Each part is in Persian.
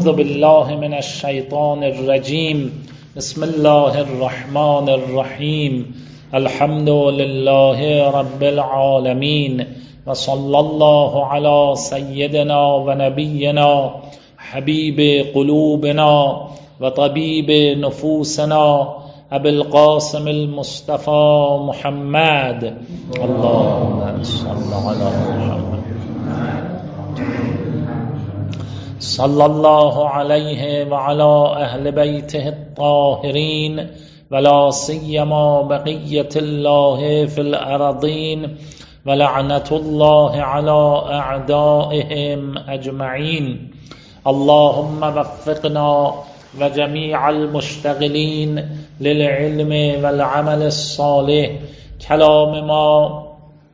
اعوذ بالله من الشیطان الرجیم. بسم الله الرحمن الرحیم. الحمد لله رب العالمین و صلی الله علی سیدنا و نبینا حبیب قلوبنا و طبیب نفوسنا ابی القاسم المصطفى محمد. اللهم صل علی محمد صلی الله علیه و علی اهل بیته الطاهرین ولا سیما بقیة الله فی الارضین ولعنة الله علی اعدائهم اجمعین. اللهم وفقنا و جمیع المشتغلین للعلم والعمل الصالح. کلام ما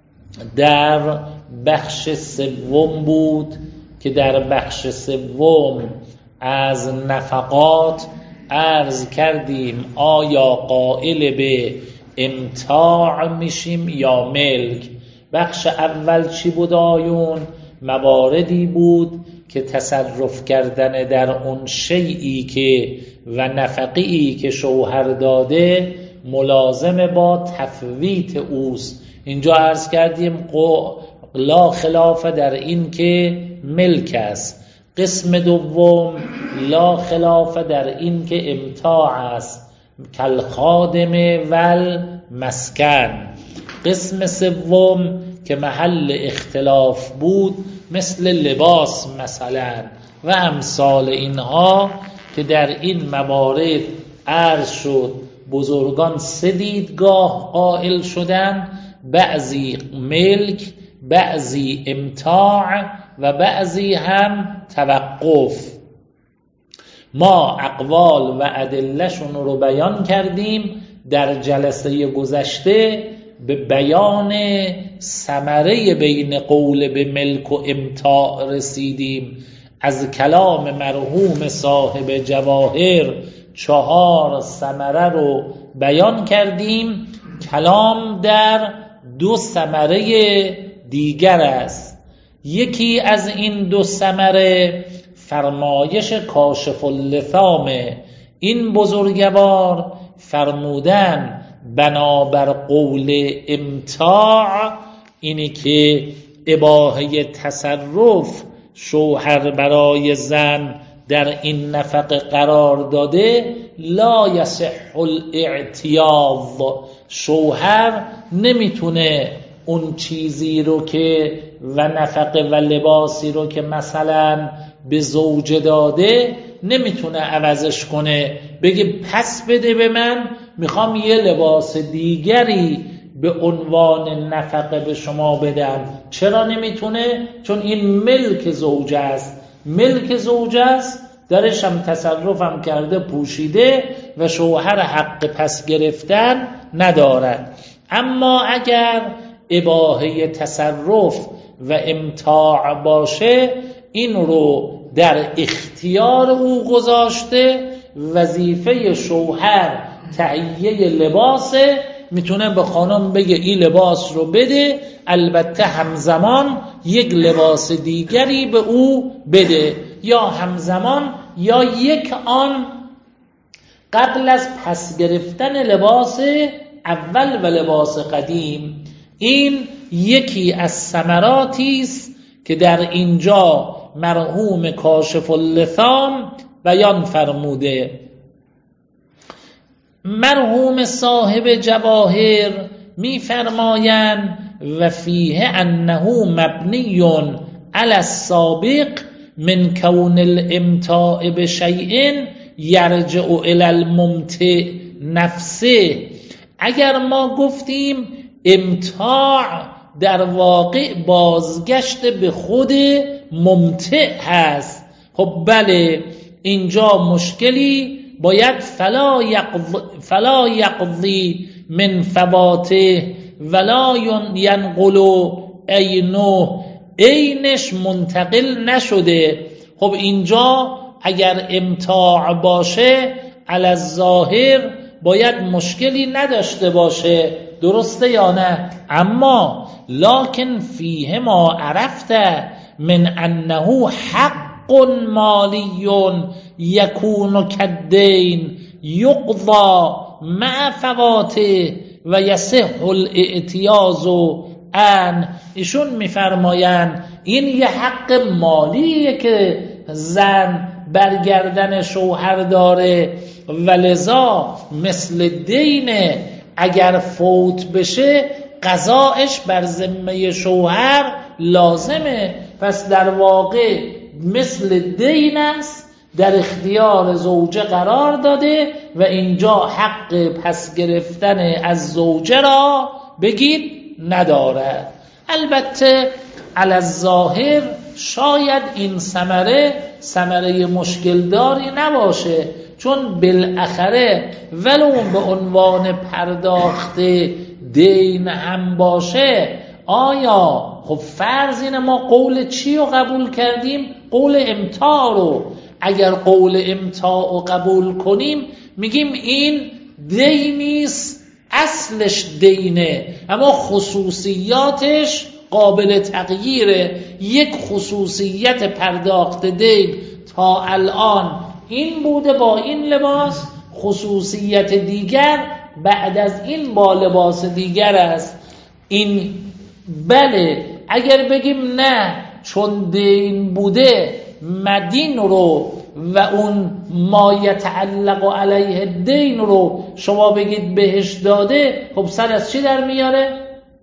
در بخش سوم بود که در بخش سوم از نفقات عرض کردیم آیا قائل به امتاع میشیم یا ملک. بخش اول چی بود آیون؟ مواردی بود که تصرف کردن در اون شیئی که و نفقی که شوهر داده ملازم با تفویت اوست. اینجا عرض کردیم لا خلاف در این که ملک است. قسم دوم لا خلاف در این که امتاع است، کل خادم ول مسکن. قسم سوم که محل اختلاف بود مثل لباس مثلا و امثال اینها که در این موارد عرض شد بزرگان سه دیدگاه قائل شدن، بعضی ملک، بعضی امتاع و بعضی هم توقف. ما اقوال و ادله‌شون رو بیان کردیم. در جلسه گذشته به بیان ثمره بین قول به ملک و امتاع رسیدیم. از کلام مرحوم صاحب جواهر 4 ثمره رو بیان کردیم. کلام در 2 ثمره دیگر است. یکی از این 2 ثمره فرمایش کاشف اللثامه. این بزرگوار فرمودن بنابر قول امتاع اینی که اباحه تصرف شوهر برای زن در این نفقه قرار داده، لا یصح الاعتیاض. شوهر نمیتونه اون چیزی رو که و نفقه و لباسی رو که مثلا به زوجه داده نمیتونه عوضش کنه، بگه پس بده به من، میخوام یه لباس دیگری به عنوان نفقه به شما بدم. چرا نمیتونه؟ چون این ملک زوجه است. ملک زوجه است، درش هم تصرف هم کرده، پوشیده و شوهر حق پس گرفتن ندارد. اما اگر اباحه تصرف و امتاع باشه، این رو در اختیار او گذاشته. وظیفه شوهر تهیه لباسه، میتونه به خانم بگه این لباس رو بده، البته همزمان یک لباس دیگری به او بده، یا همزمان یا یک آن قبل از پس گرفتن لباس اول و لباس قدیم. این یکی از ثمراتی است که در اینجا مرحوم کاشف اللثام بیان فرموده. مرحوم صاحب جواهر می فرمایند و فیه انه مبنی علی السابق من کون الامتاع بشیء یرجع الی الممتع نفسه. اگر ما گفتیم امتاع در واقع بازگشت به خود ممتع هست، خب بله، اینجا مشکلی باید فلا یقضی من فواته ولا ینقل عینه، عینش منتقل نشده. خب اینجا اگر امتاع باشه علی الظاهر باید مشکلی نداشته باشه، درسته یا نه؟ اما لکن فیه ما عرفت من انه حق مالی یکون کالدین یقضی مع فواته و یصح الاعتیاض عنه. ایشون میفرمایند این یه حق مالیه که زن برگردن شوهر داره و لذا مثل دینه، اگر فوت بشه قضایش بر ذمه شوهر لازمه. پس در واقع مثل دین است، در اختیار زوجه قرار داده و اینجا حق پس گرفتن از زوجه را بگید ندارد. البته علی الظاهر شاید این ثمره مشکل داری نباشه، چون بالاخره ولو به عنوان پرداخت دین هم باشه، آیا خب فرض اینه ما قول چی رو قبول کردیم؟ قول امتاع رو. اگر قول امتاع رو قبول کنیم میگیم این دینیست، اصلش دینه اما خصوصیاتش قابل تغییره. یک خصوصیت پرداخت دین تا الان این بوده با این لباس، خصوصیت دیگر بعد از این با لباس دیگر است. این بله. اگر بگیم نه چون دین بوده مدین رو و اون ما یتعلق علیه دین رو شما بگید بهش داده، خب سر از چی در میاره؟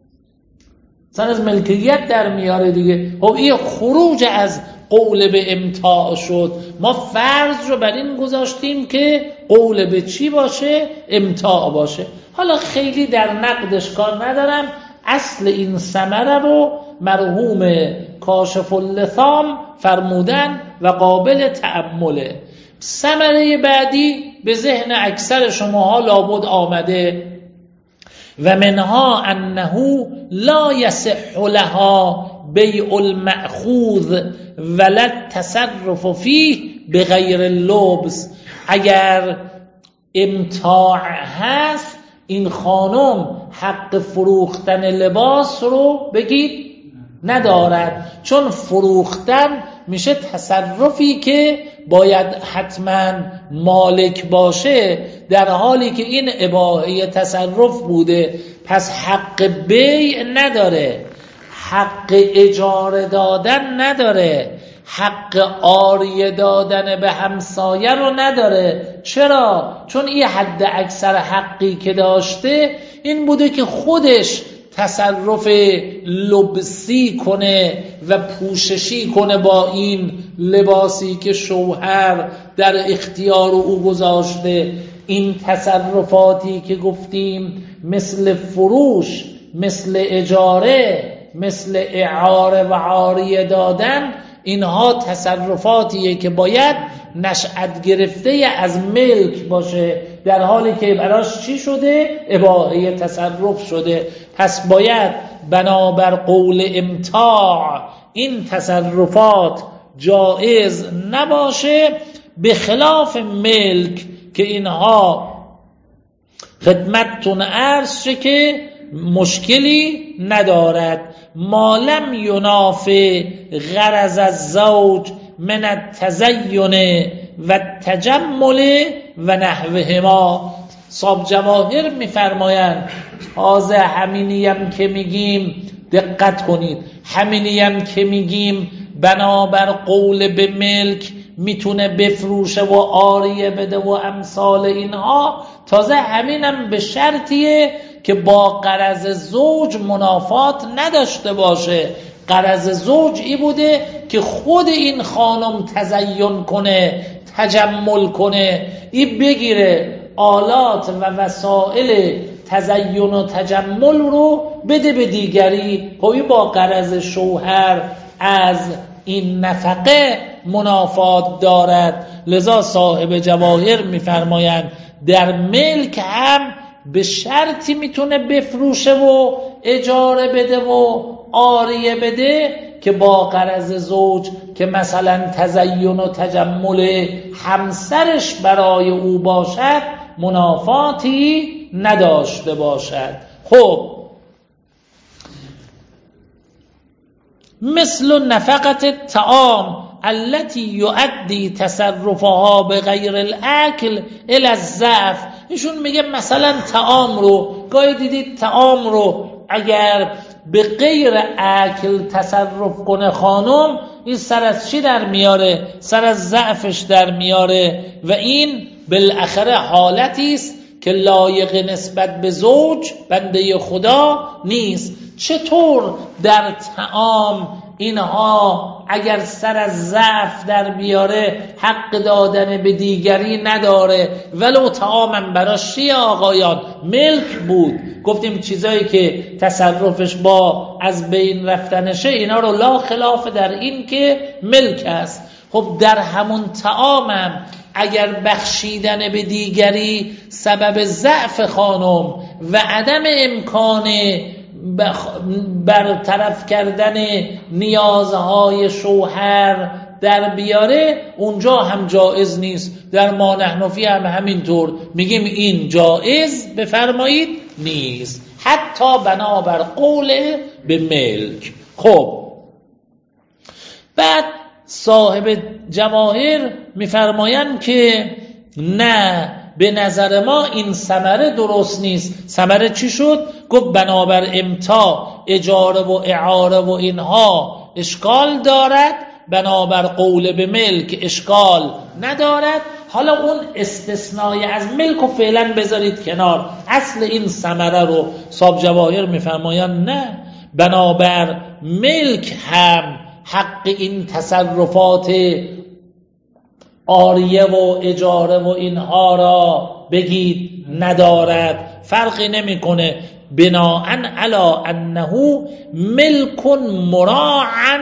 سر از ملکیت در میاره دیگه. خب این خروج از قول به امتاع شد. ما فرض رو بر این گذاشتیم که قول به چی باشه؟ امتاع باشه. حالا خیلی در نقدش کار ندارم، اصل این ثمره رو مرحوم کاشف اللثام فرمودن و قابل تأمله. ثمره بعدی به ذهن اکثر شماها لابد آمده و منها انه لا یصح لها بیع المأخوذ ولا التصرف فیه بغیر اللبس. اگر امتاع هست این خانم حق فروختن لباس رو بگید ندارد، چون فروختن میشه تصرفی که باید حتما مالک باشه، در حالی که این اباحه تصرف بوده. پس حق بیع نداره، حق اجاره دادن نداره، حق عاریه دادن به همسایه رو نداره. چرا؟ چون این حد اکثر حقی که داشته این بوده که خودش تصرف لبسی کنه و پوششی کنه با این لباسی که شوهر در اختیار او گذاشته. این تصرفاتی که گفتیم مثل فروش، مثل اجاره، مثل اعاره و عاریه دادن، اینها تصرفاتیه که باید نشأت گرفته از ملک باشه، در حالی که براش چی شده؟ اباحه تصرف شده. پس باید بنابر قول امتاع این تصرفات جائز نباشه، به خلاف ملک که اینها خدمتتون عرض شه که مشکلی ندارد. ما لم ینافی غرض الزوج من التزین و التجمل و نحوهما. صاحب جواهر میفرمایند تازه همینیم که میگیم، دقت کنید، همینیم که میگیم بنابر قول به ملک میتونه بفروشه و عاریه بده و امثال اینها، تازه همینم به شرطیه که با غرض زوج منافات نداشته باشه. غرض زوج ای بوده که خود این خانم تزین کنه، تجمل کنه، این بگیره آلات و وسائل تزین و تجمل رو بده به دیگری. خب با غرض شوهر از این نفقه منافات دارد. لذا صاحب جواهر میفرمایند در ملک هم به شرطی میتونه بفروشه و اجاره بده و عاریه بده که با غرض زوج که مثلا تزین و تجمل همسرش برای او باشد منافاتی نداشته باشد. خب مثل نفقت طعام التي یؤدی تصرفها به غیر الاکل الی الضعف. ایشون میگه مثلا طعام رو گاهی دیدید طعام رو اگر به غیر اکل تصرف کنه خانم، این سر از چی در میاره؟ سر از ضعفش در میاره و این بالاخره حالتی است که لایق نسبت به زوج بنده خدا نیست. چطور در طعام اینها اگر سر از ضعف در بیاره حق دادن به دیگری نداره، ولو طعامم براش چیه آقایان؟ ملک بود. گفتیم چیزایی که تصرفش با از بین رفتنشه اینا رو لا خلاف در این که ملک است. خب در همون طعامم اگر بخشیدن به دیگری سبب ضعف خانم و عدم امکان برطرف کردن نیازهای شوهر در بیاره، اونجا هم جایز نیست. در ما نحنفی هم همینطور میگیم این جایز بفرمایید نیست، حتی بنابر قول به ملک. خب بعد صاحب جواهر میفرمایند که نه، به نظر ما این ثمره درست نیست. ثمره چی شد؟ گفت بنابر امتاع اجاره و اعاره و اینها اشکال دارد، بنابر قول به ملک اشکال ندارد. حالا اون استثنای از ملک رو فعلا بذارید کنار، اصل این ثمره رو صاحب جواهر میفرمایند نه، بنابر ملک هم حق این تصرفات عاریه و اجاره و اینها را بگید ندارد، فرقی نمیکنه. بناءً علی انه ملک مراعاً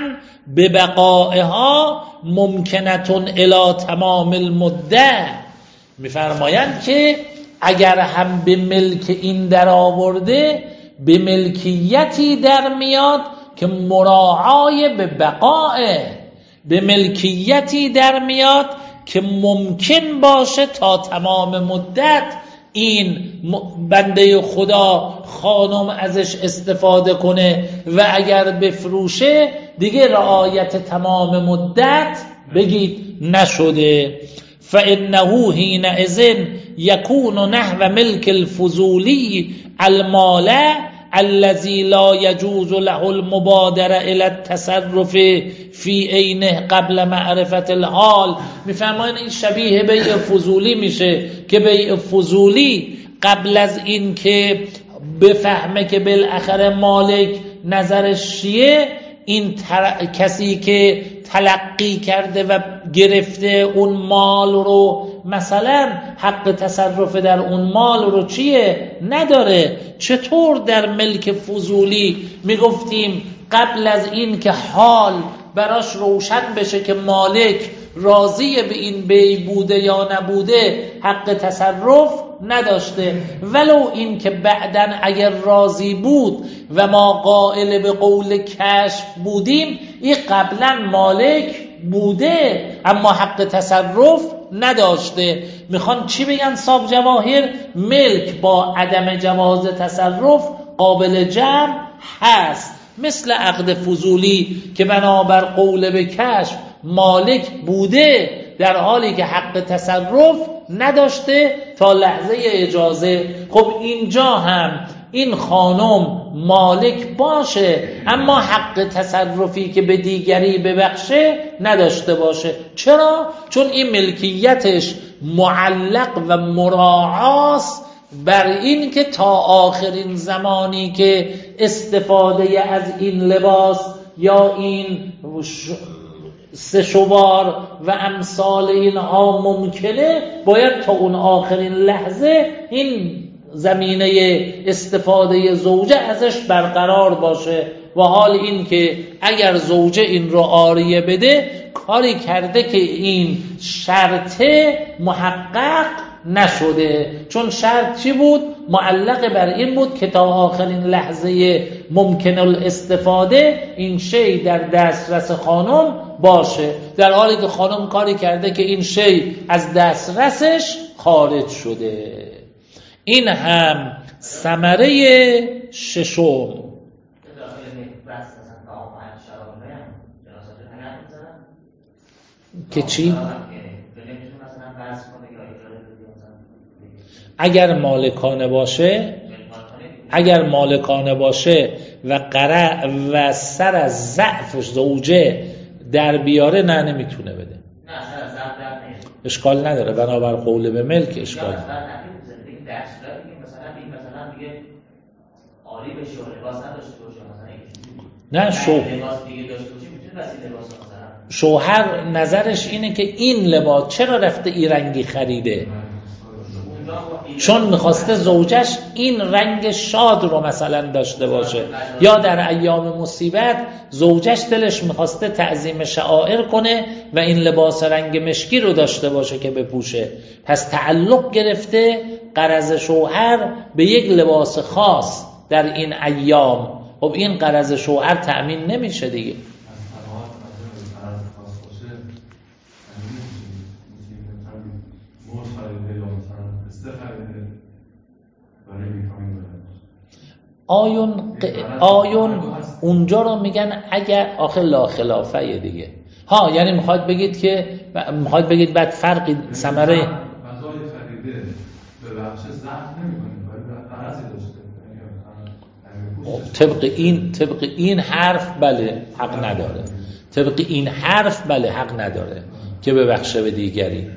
ببقائها ممکنة الی تمام المده. میفرمایند که اگر هم به ملک این در آورده، به ملکیتی در میاد که مراعای به بقائه، به ملکیتی در میاد که ممکن باشه تا تمام مدت این بنده خدا خانم ازش استفاده کنه و اگر بفروشه دیگه رعایت تمام مدت بگید نشده. فإنه حينئذ يكون نحو ملك الفضولی المال الذي لا يجوز له المبادره الى التصرف في عینه قبل معرفة الحال. میفرمایند این شبیه بیع فضولی میشه که بیع فضولی قبل از این که بفهمه که بالاخره مالک نظرش چیه، این کسی که تلقی کرده و گرفته اون مال رو، مثلا حق تصرف در اون مال رو چیه نداره. چطور در ملک فضولی میگفتیم قبل از این که حال براش روشن بشه که مالک راضی به این بیع بوده یا نبوده حق تصرف نداشته، ولو این که بعدن اگر راضی بود و ما قائل به قول کشف بودیم، این قبلا مالک بوده اما حق تصرف نداشته. میخوان چی بگن صاحب جواهر؟ ملک با عدم جواز تصرف قابل جمع هست، مثل عقد فضولی که بنابر قول به کشف مالک بوده در حالی که حق تصرف نداشته تا لحظه اجازه. خب اینجا هم این خانم مالک باشه اما حق تصرفی که به دیگری ببخشه نداشته باشه. چرا؟ چون این ملکیتش معلق و مراعاست بر این که تا آخرین زمانی که استفاده از این لباس یا این سشوار و امثال اینها ممکنه، باید تا اون آخرین لحظه این زمینه استفاده زوجه ازش برقرار باشه. و حال این که اگر زوجه این رو عاریه بده، کاری کرده که این شرط محقق نشده. چون شرط چی بود؟ معلق بر این بود که تا آخرین لحظه ممکن الاستفاده این شی در دسترس خانم باشه، در حالی که خانم کاری کرده که این شی از دسترسش خارج شده. این هم ثمره ششم. که چی؟ اگر مالکانه باشه و سر از ضعف زوجه در بیاره نه نمیتونه بده. اشکال نداره بنابر قول به ملک اشکال نداره. نه شوهر نظرش اینه که این لباس چرا رفته این رنگی خریده، چون میخواسته زوجش این رنگ شاد رو مثلا داشته باشه، یا در ایام مصیبت زوجش دلش میخواسته تعظیم شعائر کنه و این لباس رنگ مشکی رو داشته باشه که بپوشه، پس تعلق گرفته غرض شوهر به یک لباس خاص در این ایام. خب این غرض شوهر تأمین نمیشه دیگه. آیون اونجا رو میگن اگر آخه لا خلافه دیگه. ها یعنی میخواد بگید بعد فرقی ثمره غذای خریده به بخش زخم نمی‌کنه ولی قرضی داشته طبق این حرف بله حق نداره. طبق این حرف بله حق نداره که ببخشه به دیگری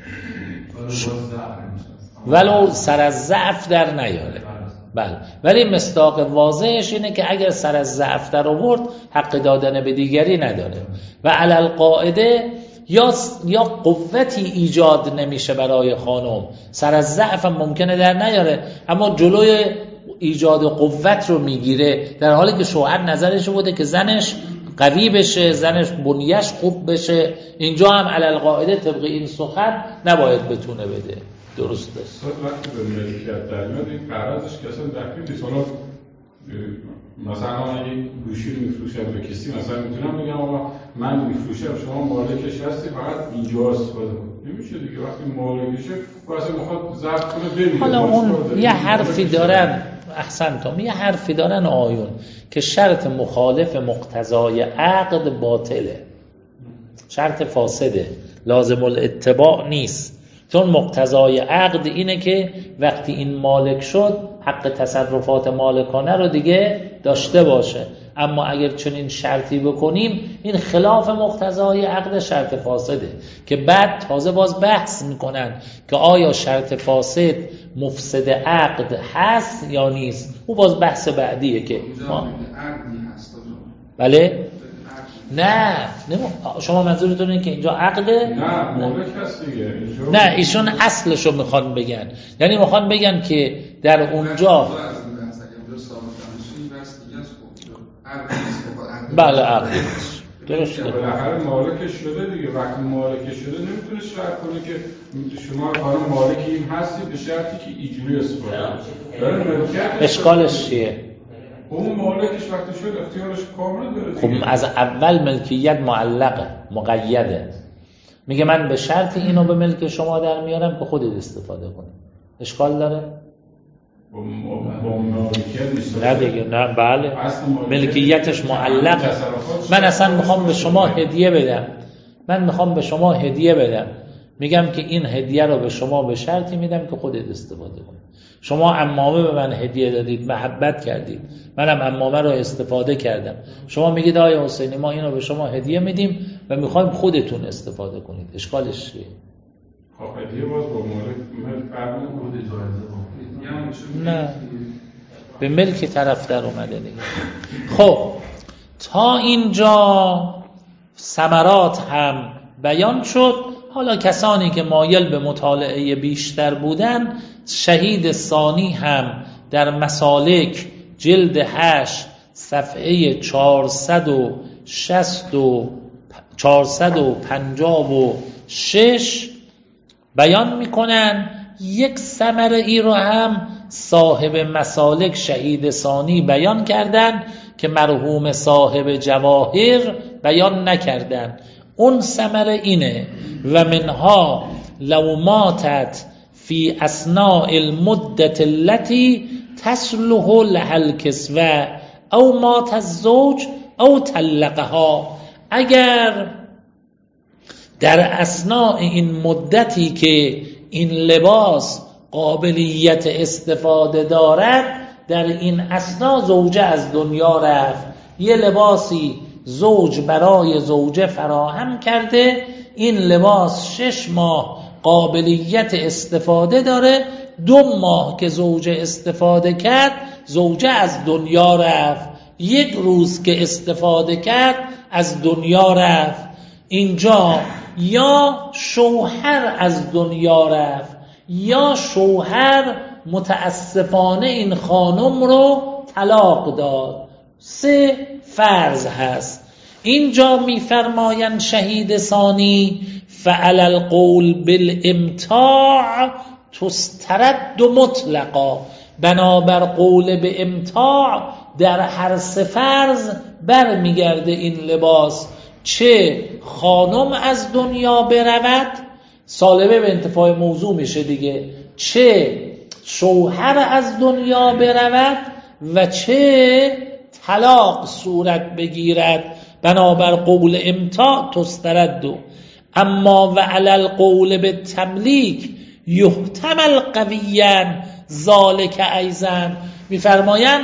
ولو سر از ضعف در نیاره. بله ولی مصداق واضحش اینه که اگر سر از ضعف در آورد حق دادن به دیگری نداره و علی القاعده یا قوتی ایجاد نمیشه برای خانم، سر از ضعف هم ممکنه در نیاره اما جلوی ایجاد قوت رو میگیره، در حالی که شوهر نظرش بوده که زنش قوی بشه، زنش بنیش خوب بشه. اینجا هم علی القاعده طبق این سخن نباید بتونه بده. درسته. وقتی به ملکیت در میاد این قراردادش که اصلا دقیق نیست. حالا مثلا اگه گوشی رو میفروشم به کسی مثلا میتونم بگم آقا من میفروشم شما مالکش هستی فقط اینجا استفاده کن. نمیشه دیگه وقتی مالکشه واسه میخواد ضبط کنه ببینه. حالا اون یه حرفی دارن احسنتم یه حرفی دارن آیون که شرط مخالف مقتضای عقد باطله، شرط فاسده، لازم الاتباع نیست. چون مقتضای عقد اینه که وقتی این مالک شد حق تصرفات مالکانه رو دیگه داشته باشه، اما اگر چنین شرطی بکنیم این خلاف مقتضای عقد شرط فاسده که بعد تازه باز بحث میکنن که آیا شرط فاسد مفسد عقد هست یا نیست. او باز بحث بعدیه که بله نه شما منظورتون اینه که اینجا عقده؟ نه مالک هست دیگه. نه ایشون اصلشو میخوان بگن، یعنی میخوان بگن که در اونجا بله عقد درسته. بالاخره مالکش شده دیگه. وقتی مالکش شده نمیتونه شرط کنه که شما خانم مالک این هستی به شرطی که اینجوری استفاده کنه. اشکالش چیه؟ اون مالکش وقتی شد اختیارش کامل داره. خب از اول ملکیت معلقه مقیده، میگه من به شرط اینو به ملک شما در میارم که خودت استفاده کنی. اشکال داره؟ با مالکیت نیست. نه دیگه نه بله ملکیتش معلقه. من اصلا میخوام به شما هدیه بدم، میگم که این هدیه رو به شما به شرطی میدم که خودت استفاده کنی. شما عمامه به من هدیه دادید، محبت کردید، منم عمامه رو استفاده کردم. شما میگید آقای حسینی ما اینو به شما هدیه میدیم و میخوایم خودتون استفاده کنید. اشکالش چیه؟ خب هدیه باز با ملک فرمون خود اجازه نه به ملک طرف در اومده دیگه. خب تا اینجا ثمرات هم بیان شد. حالا کسانی که مایل به مطالعه بیشتر بودن شهید ثانی هم در مسالک جلد 8 صفحه 456 بیان میکنن. یک ثمره ای رو هم صاحب مسالک شهید ثانی بیان کردن که مرحوم صاحب جواهر بیان نکردن. اون ثمره اینه و منها لو ماتت فی اثناء المدت التي تصلح لها الكسوة او مات الزوج او طلقها. اگر در اثناء این مدتی که این لباس قابلیت استفاده دارد، در این اثنا زوجه از دنیا رفت. یه لباسی زوج برای زوجه فراهم کرده، این لباس 6 ماه قابلیت استفاده داره، 2 ماه که زوجه استفاده کرد زوجه از دنیا رفت، 1 روز که استفاده کرد از دنیا رفت. اینجا یا شوهر از دنیا رفت یا شوهر متاسفانه این خانم رو طلاق داد. 3 فرض هست. اینجا میفرمایند شهید ثانی فعلی القول بالامتاع تسترد مطلقا، بنابر قول به امتاع در هر 3 فرض برمیگرده این لباس. چه خانم از دنیا برود، سالبه به انتفاع موضوع میشه دیگه، چه شوهر از دنیا برود و چه طلاق صورت بگیرد، بنابر قول امتاع تسترد. اما و علی القول به تملیک یحتمل قویاً ذالک ایضاً، میفرمایند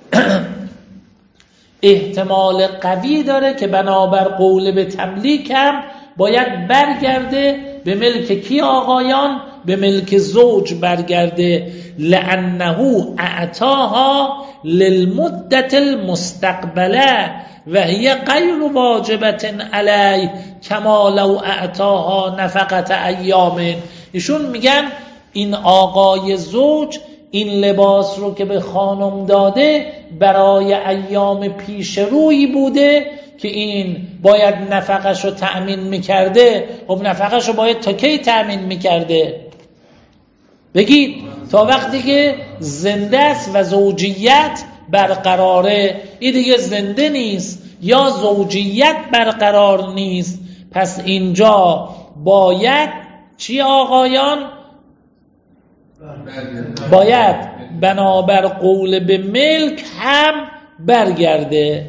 احتمال قوی داره که بنابر قول به تملیک هم باید برگرده به ملک کی آقایان؟ به ملک زوج برگرده. لأنه اعطاها للمدت المستقبله و هی غیر واجبت علی کما لو اعطاها نفقت ایام. ایشون میگن این آقای زوج این لباس رو که به خانم داده برای ایام پیش روی بوده که این باید نفقش رو تأمین میکرده. خب نفقش رو باید تا کی تأمین میکرده؟ بگید تا وقتی که زنده است و زوجیت برقراره. این دیگه زنده نیست یا زوجیت برقرار نیست، پس اینجا باید چی آقایان؟ باید بنابر قول به ملک هم برگرده.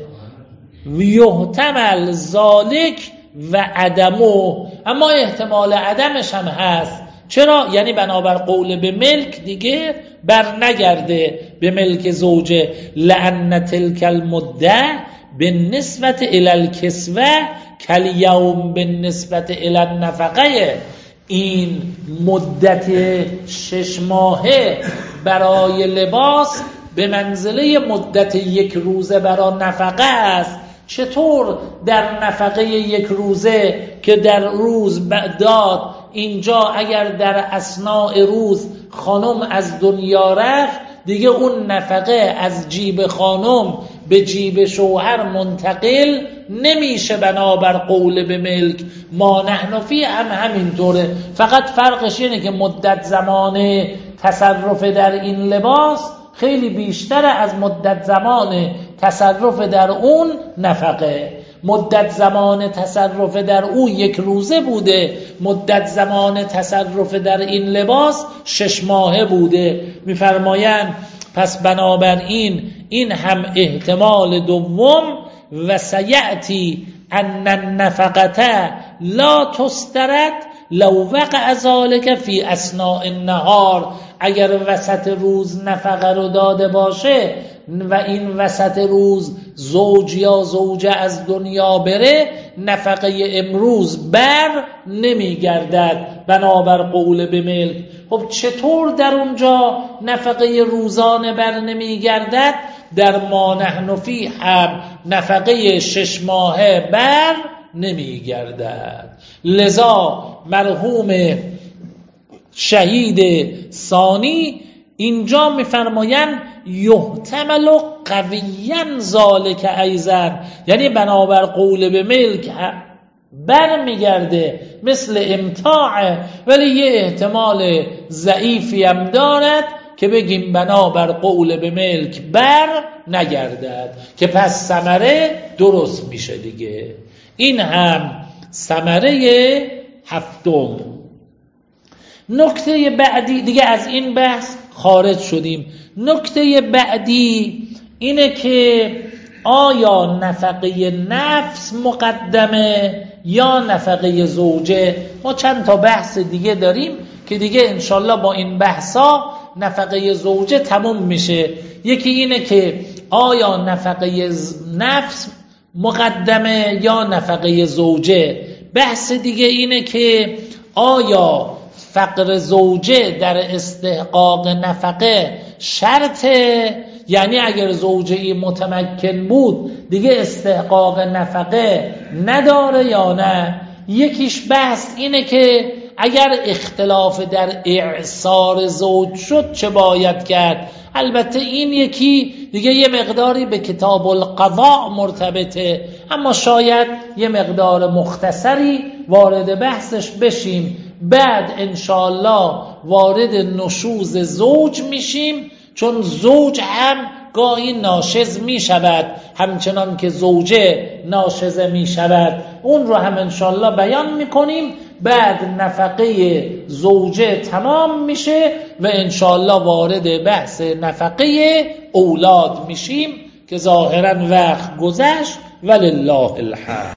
یحتمل ذالک و عدمو، اما احتمال عدمش هم هست. چرا؟ یعنی بنابر قول به ملک دیگه بر نگرده به ملک زوجه. لأن تلک المده بالنسبت الی الکسوه کالیوم بالنسبت الی النفقه. این مدت 6 ماهه برای لباس به منزله مدت 1 روزه برای نفقه است. چطور در نفقه 1 روزه که در روز داد، اینجا اگر در اثناء روز خانم از دنیا رفت دیگه اون نفقه از جیب خانم به جیب شوهر منتقل نمیشه بنابر قول به ملک. ما نحن فی هم همینطوره، فقط فرقش اینه که مدت زمان تصرف در این لباس خیلی بیشتره از مدت زمان تصرف در اون نفقه. مدت زمان تصرف در او 1 روزه بوده، مدت زمان تصرف در این لباس 6 ماهه بوده. میفرمایند پس بنابراین این هم احتمال دوم. و سیأتی ان النفقه لا تسترد لو وقع ذلك فی اثناء النهار. اگر وسط روز نفقه رو داده باشه و این وسط روز زوج یا زوجه از دنیا بره، نفقه امروز بر نمیگردد بنابر قول به ملک. خب چطور در اونجا نفقه روزانه بر نمیگردد؟ در ما نحن فی هم نفقه 6 ماهه بر نمیگردد. لذا مرحوم شهید ثانی اینجا میفرمایند یحتمل قویاً ذالک ایضاً، یعنی بنابر قول به ملک بر میگرده مثل امتاع، ولی یه احتمال ضعیفی هم دارد که بگیم بنابر قول به ملک بر نگردد، که پس ثمره درست میشه دیگه. این هم ثمره 7. نکته بعدی دیگه، از این بحث خارج شدیم. نکته بعدی اینه که آیا نفقه نفس مقدمه یا نفقه زوجه. ما چند تا بحث دیگه داریم که دیگه انشالله با این بحثا نفقه زوجه تموم میشه. یکی اینه که آیا نفقه نفس مقدمه یا نفقه زوجه. بحث دیگه اینه که آیا فقر زوجه در استحقاق نفقه شرطه، یعنی اگر زوجه متمکن بود دیگه استحقاق نفقه نداره یا نه. یکیش بحث اینه که اگر اختلاف در اعصار زوج شد چه باید کرد. البته این یکی دیگه یه مقداری به کتاب القضاء مرتبطه، اما شاید یه مقدار مختصری وارد بحثش بشیم. بعد انشاءالله وارد نشوز زوج میشیم، چون زوج هم گاهی ناشز می شود همچنان که زوجه ناشزه می شود. اون رو هم انشاءالله بیان می کنیم. بعد نفقه زوجه تمام میشه و انشاءالله وارد بحث نفقه اولاد میشیم که ظاهرا وقت گذشت ولله الحمد.